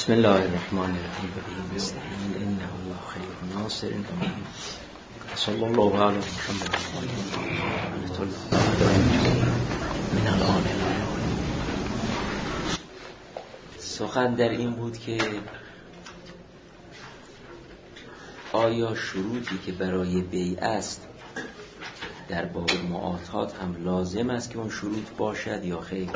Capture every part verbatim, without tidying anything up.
بسم الله الرحمن الرحیم و به نستعین انه الله خیر ناصر صلی الله علی محمد من الان. سخن در این بود که آیا شروطی که برای بیع است در باب معاطات هم لازم است که اون شروط باشد یا خیر؟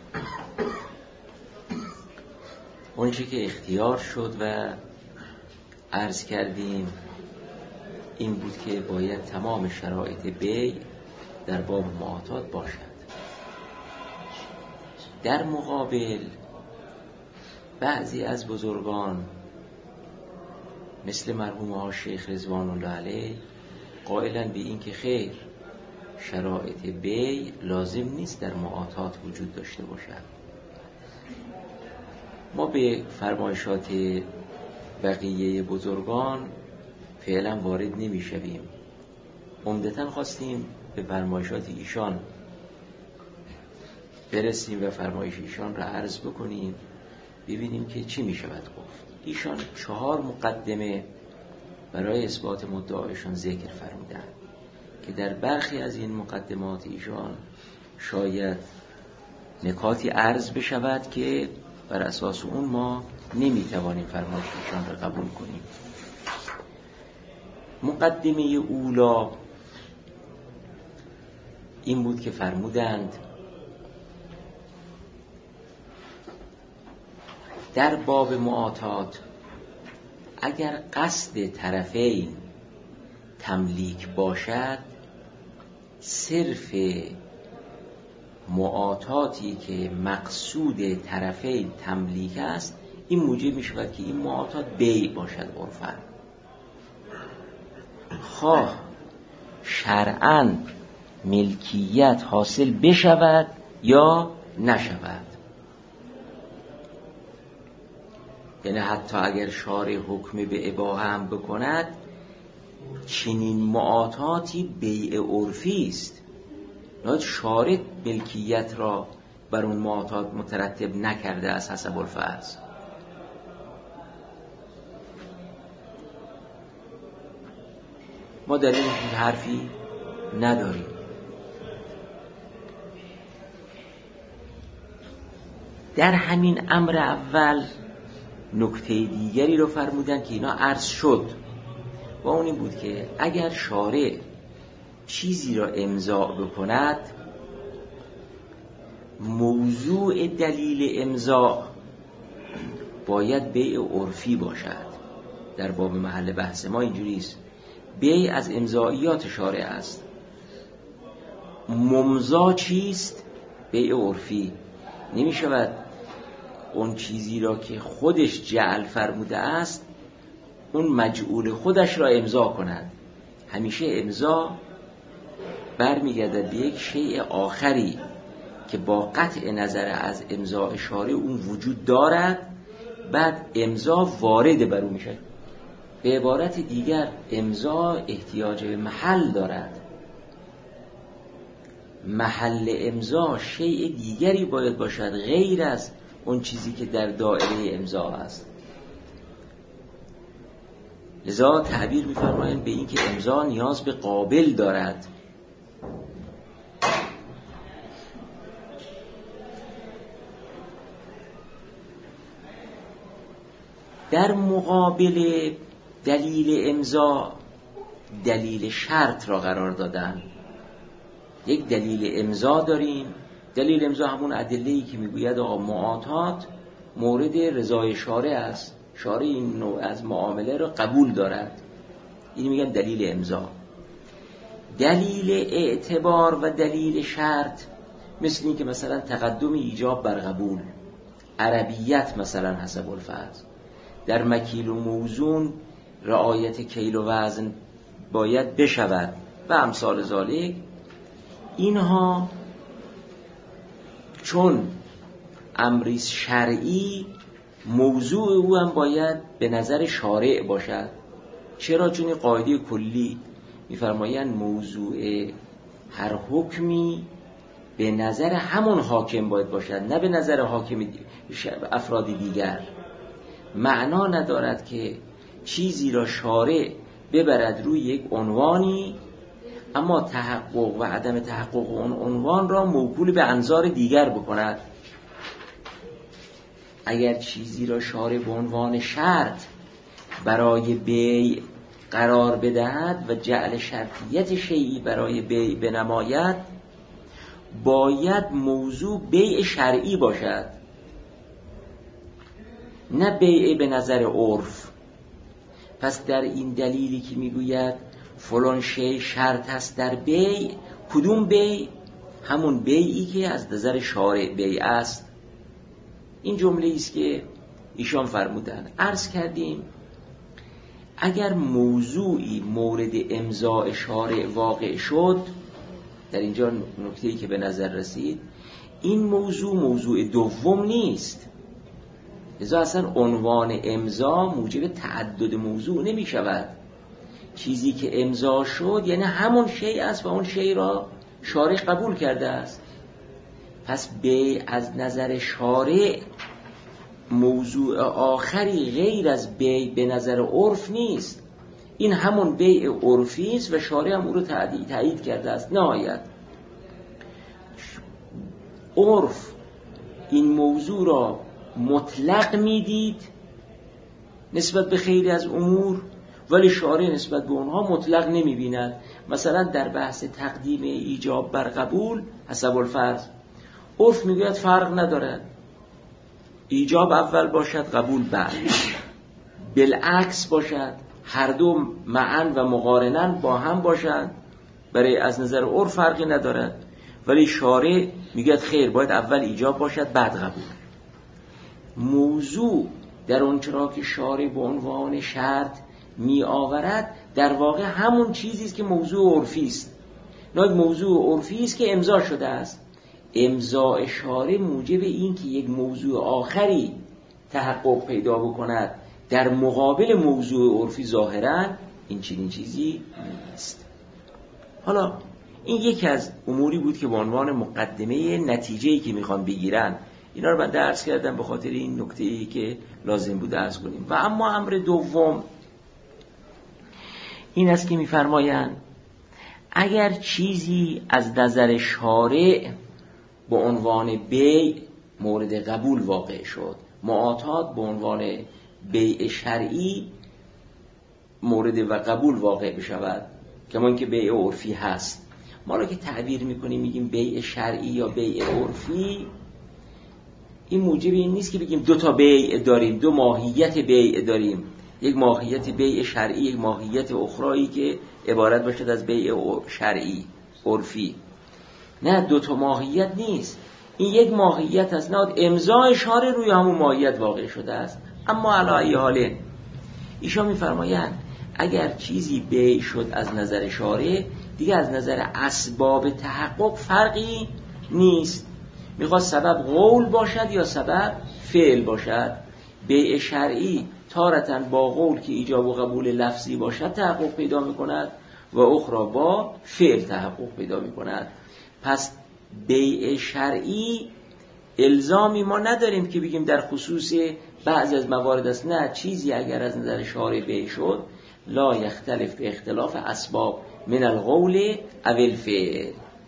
اونچه که اختیار شد و عرض کردیم این بود که باید تمام شرایط بیع در باب معاطات باشد. در مقابل بعضی از بزرگان مثل مرحوم ها شیخ رضوان الله علیه قائلن به این که خیر، شرایط بیع لازم نیست در معاطات وجود داشته باشد. ما به فرمایشات بقیه بزرگان فعلا وارد نمی شویم. عمدتاً خواستیم به فرمایشات ایشان برسیم و فرمایش ایشان را عرض بکنیم، ببینیم که چی می شود گفت. ایشان چهار مقدمه برای اثبات مدعایشان ذکر فرمودند که در برخی از این مقدمات ایشان شاید نکاتی عرض بشود که بر اساس اون ما نمیتوانیم فرمایش ایشان را قبول کنیم. مقدمه اولا این بود که فرمودند در باب معاطات اگر قصد طرفین تملیک باشد، صرف معاطاتی که مقصود طرفین تملیک است این موجب می شود که این معاطات بیع باشد عرفاً، خواه شرعاً ملکیت حاصل بشود یا نشود. یعنی حتی اگر شارع حکم به اباحه هم بکند، چنین معاطاتی بیع عرفی است. نه شارع ملکیت را بر اون معاطات مترتب نکرده از حسب الفرض. ما در این حرفی نداریم. در همین امر اول نکته دیگری رو فرمودن که اینا عرض شد و اون این بود که اگر شارع چیزی را امضا بکند، موضوع دلیل امضا باید بیع عرفی باشد. در باب محل بحث ما اینجوری است، بیع از امضایات شارع است. ممضا چیست؟ بیع عرفی. نمی شود اون چیزی را که خودش جعل فرموده است اون مجعول خودش را امضا کند. همیشه امضا برمیگردد به یک شیء آخری که با قطع نظر از امضاء شارع اون وجود دارد، بعد امضا وارد بر اون میشه. به عبارت دیگر امضا احتیاج به محل دارد. محل امضا شیء دیگری باید باشد غیر از اون چیزی که در دایره امضا است. لذا تعبیر می‌فرمایند به این که امضا نیاز به قابل دارد. در مقابل دلیل امضا دلیل شرط را قرار دادن. یک دلیل امضا داریم. دلیل امضا همون ادله‌ای که میگوید آقا معاطات مورد رضای شارع است، شارع این نوع از معامله را قبول دارد. این میگن دلیل امضا. دلیل اعتبار و دلیل شرط مثل این که مثلا تقدم ایجاب بر قبول، عربیت مثلا حسب الفرض، در مکیل و موزون رعایت کیل و وزن باید بشود و امثال ذالک. اینها چون امری شرعی، موضوع او هم باید به نظر شارع باشد. چرا؟ چون قاعده کلی می‌فرمایند موضوع هر حکمی به نظر همون حاکم باید باشد، نه به نظر حاکم افراد دیگر. معنا ندارد که چیزی را شارع ببرد روی یک عنوانی، اما تحقق و عدم تحقق اون عنوان را موکول به انظار دیگر بکند. اگر چیزی را شارع به عنوان شرط برای بیع قرار بدهد و جعل شرطیت شیئی برای بیع بنماید، باید موضوع بیع شرعی باشد، نه بیع به نظر عرف. پس در این دلیلی که میگوید فلان شی شرط است در بیع، کدوم بیع؟ همون بیعی که از نظر شارع بیع است. این جمله است که ایشان فرمودند. عرض کردیم اگر موضوعی مورد امضاء شارع واقع شد، در اینجا نکته‌ای که به نظر رسید، این موضوع موضوع دوم نیست، لذا اصلا عنوان امضا موجب تعدد موضوع نمی شود. چیزی که امضا شد یعنی همون شیء است و اون شیء را شارع قبول کرده است. پس بیع از نظر شارع موضوع آخری غیر از بیع به نظر عرف نیست. این همون بیع عرفی است و شارع هم او رو تایید کرده است. نهایت عرف این موضوع را مطلق میدید نسبت به خیلی از امور، ولی شارع نسبت به اونها مطلق نمیبیند. مثلا در بحث تقدیم ایجاب بر قبول حسب الفرض، عرف میگوید فرق ندارد، ایجاب اول باشد قبول بعد، بالعکس باشد، هر دو معا و مقارناً با هم باشند، برای از نظر عرف فرقی ندارد، ولی شارع میگوید خیر، باید اول ایجاب باشد بعد قبول. موضوع در اون چرا که شارع به عنوان شرط می آورد در واقع همون چیزی است که موضوع عرفی است. نه، موضوع عرفی است که امضا شده است. امضاء شارع موجب این که یک موضوع آخری تحقق پیدا بکند در مقابل موضوع عرفی ظاهراً این چنین چیزی نیست. حالا این یکی از اموری بود که به عنوان مقدمه نتیجه‌ای که میخوان بگیرن، اینا رو من درس کردم به خاطر این نکته‌ای که لازم بود عرض کنیم. و اما امر دوم این است که میفرمایند اگر چیزی از نظر شارع به عنوان بیع مورد قبول واقع شد، معاطات به عنوان بیع شرعی مورد و قبول واقع بشود، کمان که بیع عرفی هست. ما رو که تعبیر میکنیم میگیم بیع شرعی یا بیع عرفی، این موجب این نیست که بگیم دو تا بیع داریم، دو ماهیت بیع داریم، یک ماهیت بیع شرعی، یک ماهیت اخرایی که عبارت باشد از بیع شرعی عرفی. نه، دو تا ماهیت نیست، این یک ماهیت است. نه، امضای شارع روی همون ماهیت واقع شده است. اما علی ای حال ایشان میفرمایند اگر چیزی بیع شد از نظر شارع، دیگه از نظر اسباب تحقق فرقی نیست، میخواد سبب قول باشد یا سبب فعل باشد. بیع شرعی تارتاً با قول که ایجاب و قبول لفظی باشد تحقق پیدا میکند و اخرى با فعل تحقق پیدا میکند. پس بیع شرعی الزامی ما نداریم که بگیم در خصوص بعضی از موارد است. نه، چیزی اگر از نظر شارع بیع شد لا یختلف به اختلاف اسباب من القول او الفعل.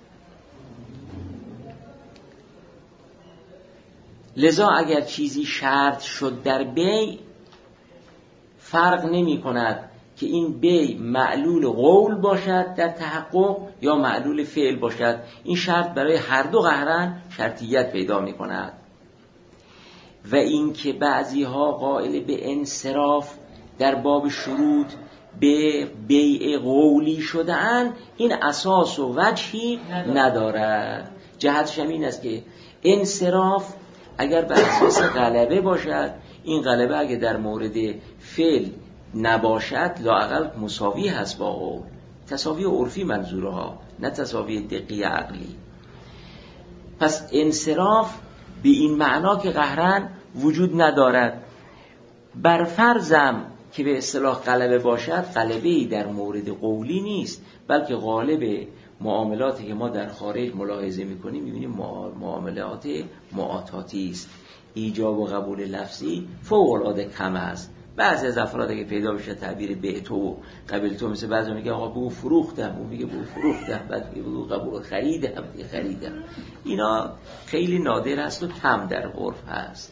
لذا اگر چیزی شرط شد در بیع، فرق نمی کند که این بیع معلول قول باشد در تحقق یا معلول فعل باشد، این شرط برای هر دو قهرن شرطیت پیدا می کند. و این که بعضی ها قائل به انصراف در باب شروط به بیع قولی شده اند، این اساس و وجهی ندارد. جهتش این است که انصراف اگر بر اساس غلبه باشد، این غلبه اگر در مورد فعل نباشد لااقل مساوی هست با قول، تساوی عرفی منظورها، نه تساوی دقیق عقلی. پس انصراف به این معنا که قهرن وجود ندارد. بر فرضم که به اصطلاح غلبه باشد، غلبه‌ای در مورد قولی نیست، بلکه غالب معاملاتی که ما در خارج ملاحظه می‌کنیم می‌بینیم معاملات معاطاتی است. ایجاب و قبول لفظی فوق العاده کم است. بعضی از افراد که پیدا بشه تعبیر به تو قبل تو، مثل بعضی میگه آقا بگو فروختم، اون میگه بگو فروختم، بعد میگه بگو قبول خریدم، میگه خریدم. اینا خیلی نادر است و کم در عرف هست.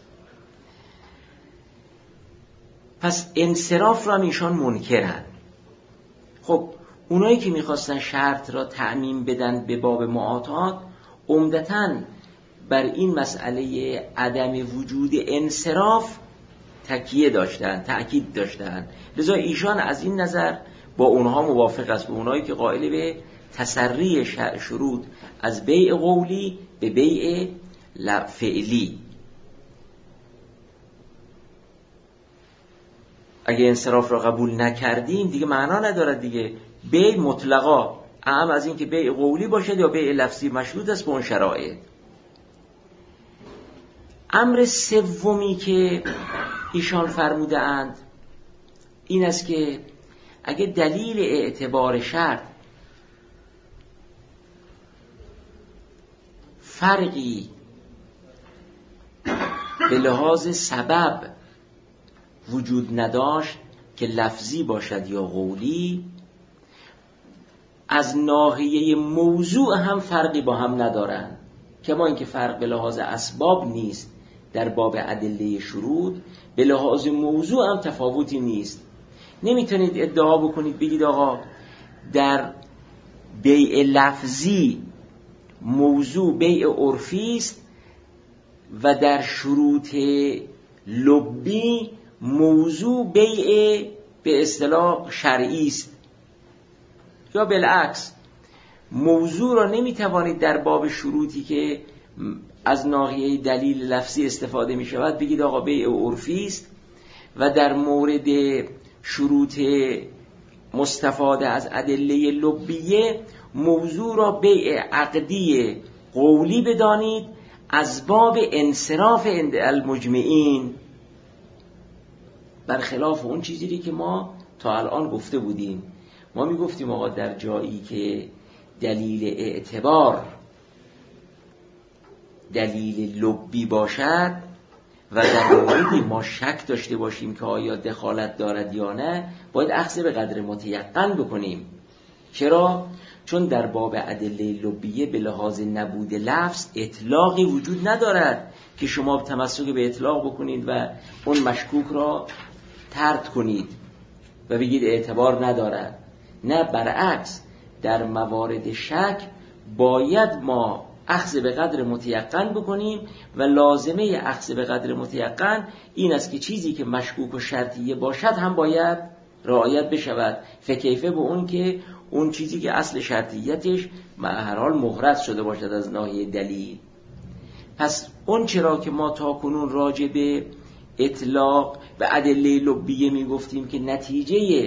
پس انصراف را ایشان منکرن. خب اونایی که میخواستن شرط را تعمیم بدن به باب معاطات عمدتاً بر این مسئله عدم وجود انصراف تکیه داشتن، تأکید داشتن. لذا ایشان از این نظر با اونها موافق است، به اونایی که قائل به تسری شروط از بیع قولی به بیع فعلی. اگه انصراف را قبول نکردیم دیگه معنا ندارد دیگه. بیع مطلقا اهم از این که بیع قولی باشد یا بیع لفظی مشروط است به اون شرایط. امر سومی که ایشان فرموده اند این است که اگه دلیل اعتبار شرط فرقی به لحاظ سبب وجود نداشت که لفظی باشد یا قولی، از ناحیه موضوع هم فرقی با هم ندارند. کما اینکه فرق به لحاظ اسباب نیست در باب ادله شروط، به لحاظ موضوع هم تفاوتی نیست. نمیتونید ادعا بکنید بگید آقا در بیع لفظی موضوع بیع عرفی است و در شروط لبی موضوع بیع به اصطلاح شرعی است، یا بالعکس موضوع را نمیتوانید در باب شروطی که از ناحیه دلیل لفظی استفاده می شود بگید آقا بیع عرفی است و در مورد شروط مستفاده از ادله لبیه موضوع را بیع عقدی قولی بدانید از باب انصراف عند المجمعین، برخلاف اون چیزی که ما تا الان گفته بودیم. ما می گفتیم آقا در جایی که دلیل اعتبار دلیل لبی باشد و در موردی ما شک داشته باشیم که آیا دخالت دارد یا نه، باید اخذ به قدر متیقن بکنیم. چرا؟ چون در باب ادله لبیه به لحاظ نبود لفظ اطلاقی وجود ندارد که شما تمسک به اطلاق بکنید و اون مشکوک را طرد کنید و بگید اعتبار ندارد. نه، برعکس در موارد شک باید ما اخذ به قدر متیقن بکنیم و لازمه اخذ به قدر متیقن این است که چیزی که مشکوک و شرطیه باشد هم باید رعایت بشود، فکیفه به اون که اون چیزی که اصل شرطیتش به هر حال مغرض شده باشد از ناحیه دلیل. پس اون چرا که ما تا کنون راجع به اطلاق و ادله لبیه می گفتیم که نتیجه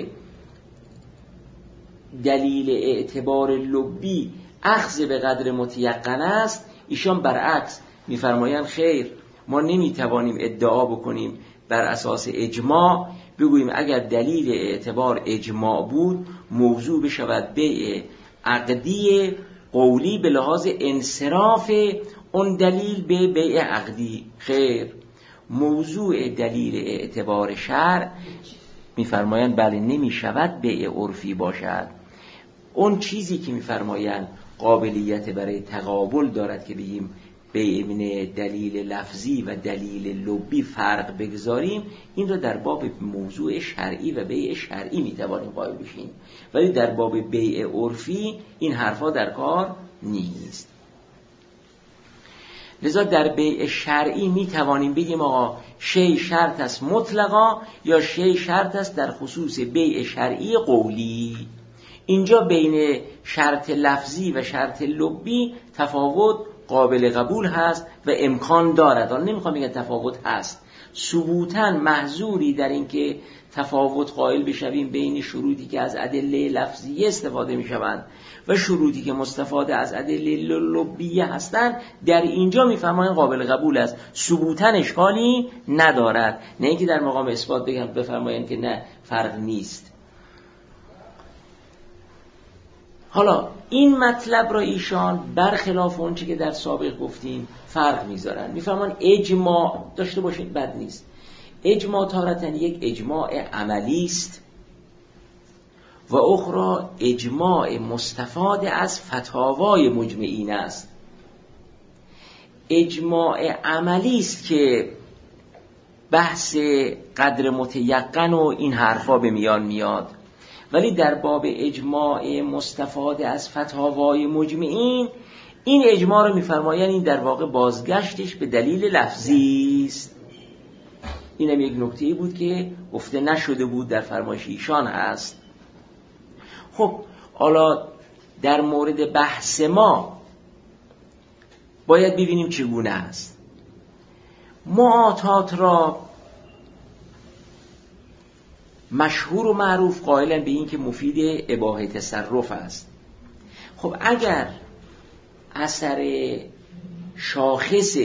دلیل اعتبار لبی اخذ به قدر متیقن است، ایشان برعکس می‌فرمایند خیر، ما نمی‌توانیم ادعا بکنیم بر اساس اجماع بگوییم اگر دلیل اعتبار اجماع بود موضوع بشود بیع عقدی قولی به لحاظ انصراف اون دلیل به بیع عقدی. خیر، موضوع دلیل اعتبار شرع می‌فرمایند بله نمی‌شود بیع عرفی باشد. اون چیزی که می‌فرمایند قابلیت برای تقابل دارد که بگیم بین دلیل لفظی و دلیل لبی فرق بگذاریم، این را در باب موضوع شرعی و بیع شرعی میتوانیم قائل بشیم، ولی در باب بیع عرفی این حرفا در کار نیست. لذا در بیع شرعی میتوانیم بگیم آقا شی شرط است مطلقا یا شی شرط است در خصوص بیع شرعی قولی. اینجا بین شرط لفظی و شرط لبی تفاوت قابل قبول هست و امکان دارد. آن نمیخوام بگم تفاوت هست، ثبوتاً محظوری در این که تفاوت قائل بشویم بین شروطی که از ادله لفظی استفاده میشوند و شروطی که مستفاده از ادله لبیه هستند، در اینجا میفهمن قابل قبول است، ثبوتاً اشکالی ندارد. نه اینکه در مقام اثبات بگم بفرمایند که نه فرق نیست. حالا این مطلب را ایشان برخلاف اون چی که در سابق گفتیم فرق میذارن، میفهمن اجماع داشته باشید بد نیست. اجماع تارتن یک اجماع عملی است و اخرى اجماع مستفاد از فتاوای مجمعین است. اجماع عملی است که بحث قدر متیقن و این حرفا به میان میاد، ولی در باب اجماع مستفاد از فتاوای مجمعین این اجماع رو میفرمایند این در واقع بازگشتش به دلیل لفظی است. اینم یک نکته‌ای بود که گفته نشده بود در فرمایش ایشان هست. خب حالا در مورد بحث ما باید ببینیم چگونه است. معاطات را مشهور و معروف قائلن به این که مفید اباحه تصرف است. خب اگر اثر شاخص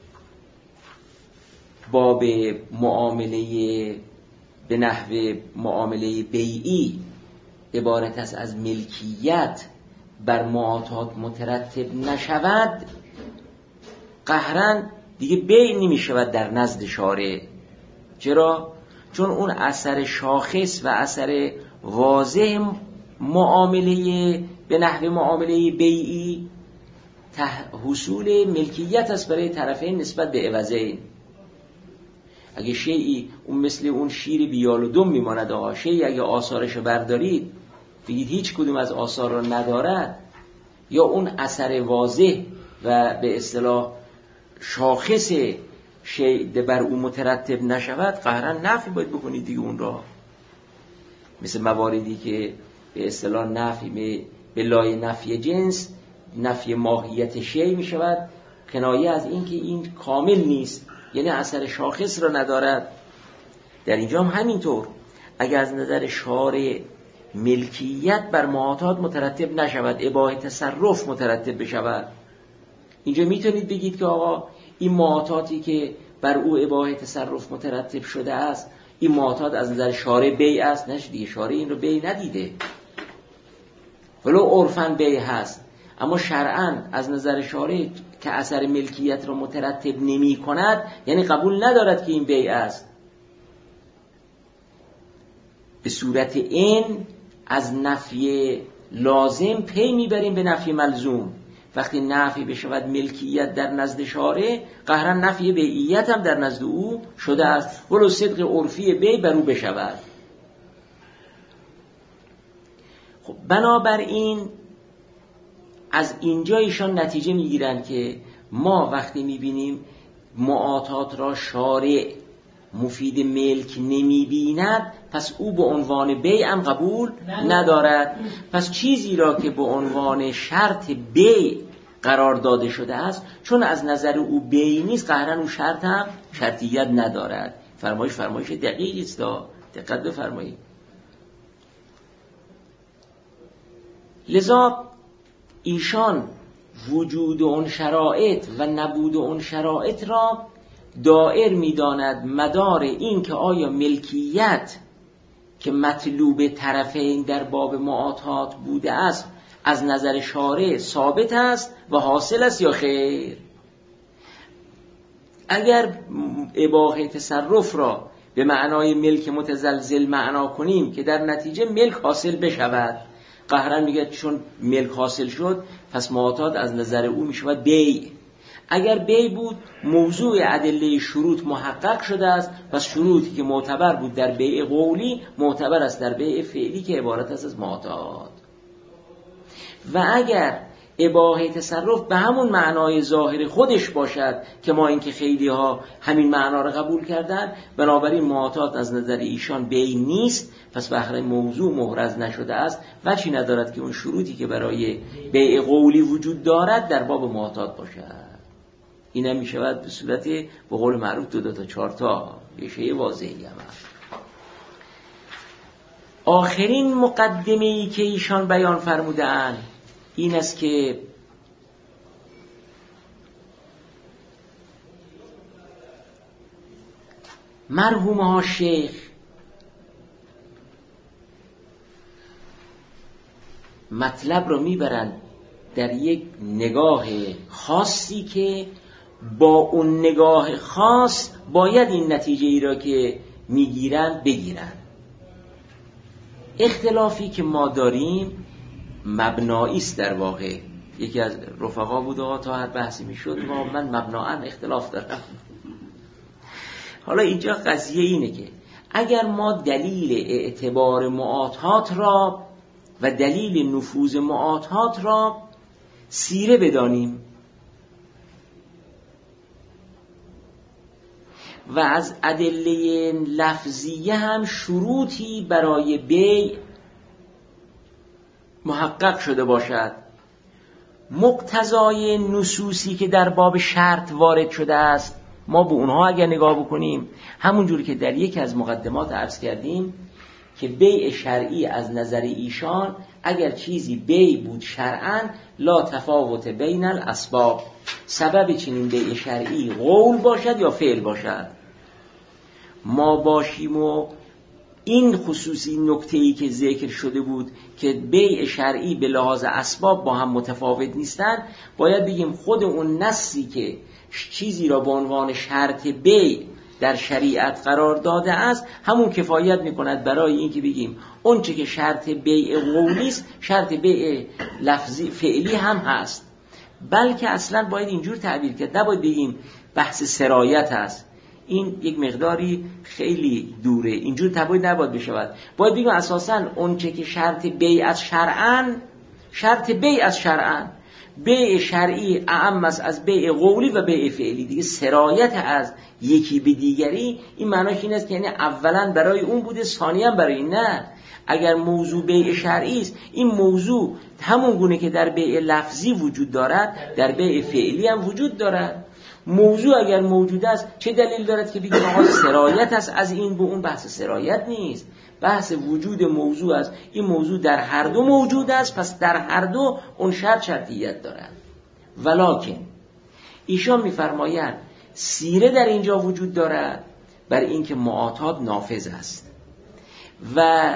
باب معامله به نحو معامله بیعی عبارت است از ملکیت بر معاطات مترتب نشود، قهرن دیگه بیع نمی شود در نزد شارع. چرا؟ چون اون اثر شاخص و اثر واضح معامله به نحو معامله بیعی حصول ملکیت است برای طرفین نسبت به عوضین. اگه شیئی اون مثل اون شیر بیال و دم میماند، آقا شیئی اگه آثارش بردارید بگید هیچ کدوم از آثار را ندارد، یا اون اثر واضح و به اصطلاح شاخص شیء بر اون مترتب نشود، قهرن نفی باید بکنید دیگه اون را. مثل مواردی که به اصطلاح نفی به لای نفی جنس نفی ماهیت شیء می شود، کنایه از این که این کامل نیست، یعنی اثر شاخص را ندارد. در اینجا هم همینطور، اگر از نظر شارع ملکیت بر معاطات مترتب نشود، اباحه تصرف مترتب بشود، اینجا میتونید بگید که آقا این معاطاتی که بر او اباحه تصرف مترتب شده است، این معاطات از نظر شارع بیع است. نشه دیگه، شارع این رو بیع ندیده، ولو عرفاً بیع هست، اما شرعاً از نظر شارع که اثر ملکیت را مترتب نمی کند، یعنی قبول ندارد که این بیع است. به صورت این از نفی لازم پی میبریم به نفی ملزوم. وقتی نفی بشود ملکیت در نزد شارع، قهرن نفی بیعیت هم در نزد او شده است، ولو صدق عرفی بیع بر او بشود. خب بنابراین از اینجا ایشان نتیجه میگیرن که ما وقتی میبینیم معاطات را شارع مفید ملک نمیبیند، پس او به عنوان بیع هم قبول ندارد. پس چیزی را که به عنوان شرط بیع قرار داده شده است، چون از نظر او بیع نیست، قهرن اون شرط هم شرطیت ندارد. فرمایش فرمایش دقیقی است، دقت بفرمایید. لذا ایشان وجود اون شرایط و نبود اون شرایط را دائر می‌داند مدار این که آیا ملکیت که مطلوب طرفین در باب معاطات بوده است از نظر شارع ثابت است و حاصل است یا خیر. اگر اباحه تصرف را به معنای ملک متزلزل معنا کنیم که در نتیجه ملک حاصل بشود، قهرن میگه چون ملک حاصل شد پس معاطات از نظر او میشود بیع. اگر بیع بود موضوع ادله شروط محقق شده است، پس شروطی که معتبر بود در بیع قولی معتبر است در بیع فعلی که عبارت است از معاطات. و اگر اباحه تصرف به همون معنای ظاهر خودش باشد که ما اینکه خیلی ها همین معنا را قبول کردن، بنابراین معاطات از نظر ایشان بیع نیست، پس بهره موضوع محرز نشده است و چی ندارد که اون شروطی که برای بیع قولی وجود دارد در باب معاطات باشد. این هم می شود به صورت به قول معروف دو دو تا چهار تا یه شیء واضحی هم هست. آخرین مقدمه‌ای که ایشان بیان فرمودند این است که مرحوم ها شیخ مطلب رو میبرن در یک نگاه خاصی که با اون نگاه خاص باید این نتیجه ای را که میگیرن بگیرن. اختلافی که ما داریم مبنایی است در واقع. یکی از رفقا بود آقا تا هر بحثی میشد ما من مبناً اختلاف دارم. حالا اینجا قضیه اینه که اگر ما دلیل اعتبار معاطات را و دلیل نفوذ معاطات را سیره بدانیم و از ادله لفظیه هم شروطی برای بیع محقق شده باشد، مقتضای نصوصی که در باب شرط وارد شده است ما به اونها اگر نگاه بکنیم، همونجوری که در یکی از مقدمات عرض کردیم که بیع شرعی از نظر ایشان اگر چیزی بیع بود شرعاً لا تفاوت بین الاسباب، سبب چنین بیع شرعی قول باشد یا فعل باشد. ما باشیم و این خصوصی نکته‌ای که ذکر شده بود که بیع شرعی به لحاظ اسباب با هم متفاوت نیستن، باید بگیم خود اون نصی که چیزی را به عنوان شرط بیع در شریعت قرار داده است همون کفایت میکند برای این که بگیم اون چه که شرط بیع قولی است شرط بیع لفظی فعلی هم هست. بلکه اصلا باید اینجور تعبیر کرد، نباید بگیم بحث سرایت هست، این یک مقداری خیلی دوره، اینجور تباید نباید بشود. باید بگیم اساساً اون چه که شرط بیع از شرعاً شرط بیع از شرعاً بیع شرعی اعم است از بیع قولی و بیع فعلی. دیگه سرایت از یکی به دیگری این معناش این است که یعنی اولا برای اون بوده ثانیاً برای این. نه، اگر موضوع بیع شرعی است این موضوع همون گونه که در بیع لفظی وجود دارد در بیع فعلی هم وجود دارد. موضوع اگر موجود است چه دلیل دارد که بگیم آقا سرایت است از این به اون؟ بحث سرایت نیست، بحث وجود موضوع است. این موضوع در هر دو موجود است، پس در هر دو اون شرط شرطیت دارد. ولکن ایشان می‌فرمایند سیره در اینجا وجود دارد بر اینکه معاطات نافذ است و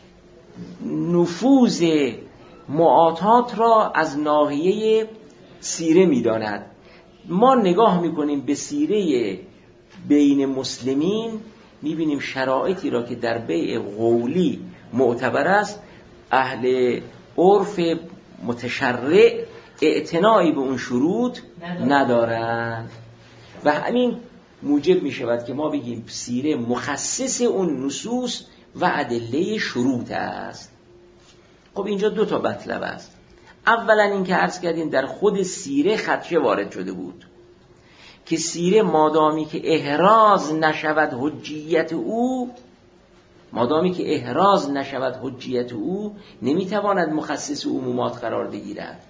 نفوذ معاطات را از ناحیه سیره می‌داند. ما نگاه میکنیم به سیره بین مسلمین، میبینیم شرایطی را که در بیع قولی معتبر است اهل عرف متشرع اعتنایی به اون شروط ندارند و همین موجب میشود که ما بگیم سیره مخصص اون نصوص و ادله شروط است. خب اینجا دو تا مطلب است. اولا این که عرض کردیم در خود سیره خدشه وارد شده بود که سیره مادامی که احراز نشود حجیت او مادامی که احراز نشود حجیت او نمیتواند مخصص عمومات قرار بگیرد.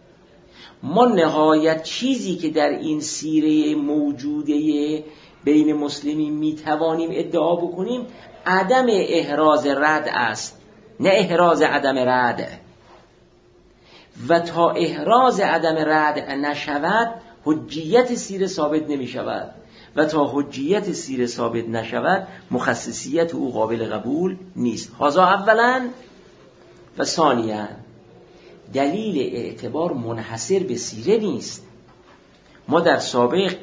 ما نهایت چیزی که در این سیره موجوده بین مسلمین میتوانیم ادعا بکنیم عدم احراز رد است، نه احراز عدم رد. و تا احراز عدم رد نشود حجیت سیره ثابت نمی شود و تا حجیت سیره ثابت نشود مخصصیت او قابل قبول نیست. هذا اولا. و ثانیا دلیل اعتبار منحصر به سیره نیست. ما در سابق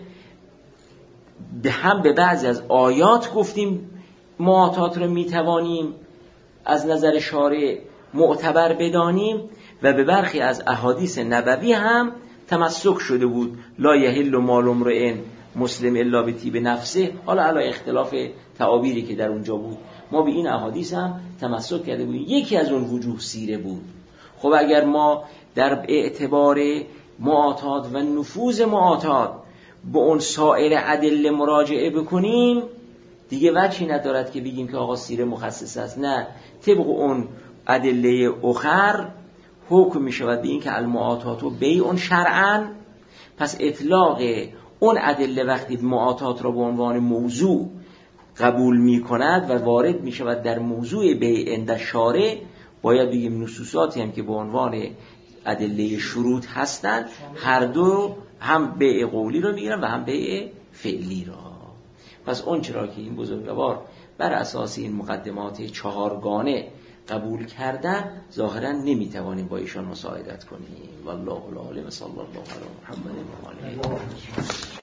هم به بعضی از آیات گفتیم معاطات رو می توانیم از نظر شارع معتبر بدانیم و به برخی از احادیث نبوی هم تمسک شده بود. لا یحل مال امرئ مسلم الا بطیب نفسه. حالا علی اختلاف تعابیری که در اونجا بود ما به این احادیث هم تمسک کرده بودیم. یکی از اون وجوه سیره بود. خب اگر ما در اعتبار معاطات و نفوذ معاطات به اون سایر ادله مراجعه بکنیم دیگه وجهی ندارد که بگیم که آقا سیره مخصص است. نه، طبق اون ادله اخر حکم می شود به این که المعاطات و بیع شرعاً. پس اطلاق اون ادله وقتی معاطات را به عنوان موضوع قبول می کند و وارد می شود در موضوع بیع عند شارع، باید بگیم نصوصاتی هم که به عنوان ادله شروط هستند هر دو هم بیع قولی را میگیرن و هم بیع فعلی را. پس اون چرا که این بزرگوار بر اساس این مقدمات چهارگانه قبول کردن ظاهرا نمیتوانیم با ایشان مساعدت کنیم. والله العالم. صلی الله علی محمد و آله.